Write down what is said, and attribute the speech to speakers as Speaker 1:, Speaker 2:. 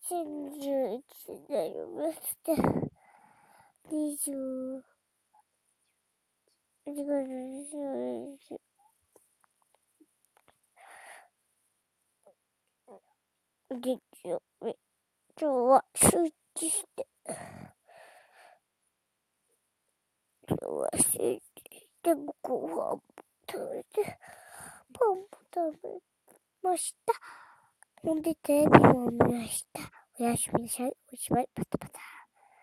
Speaker 1: 2011年になりまして、20、月曜日、今日は集中して、ご飯も食べて、パンも食べました。ほんでテレビも見ました。おやすみなさい。おしまい。パタパタ。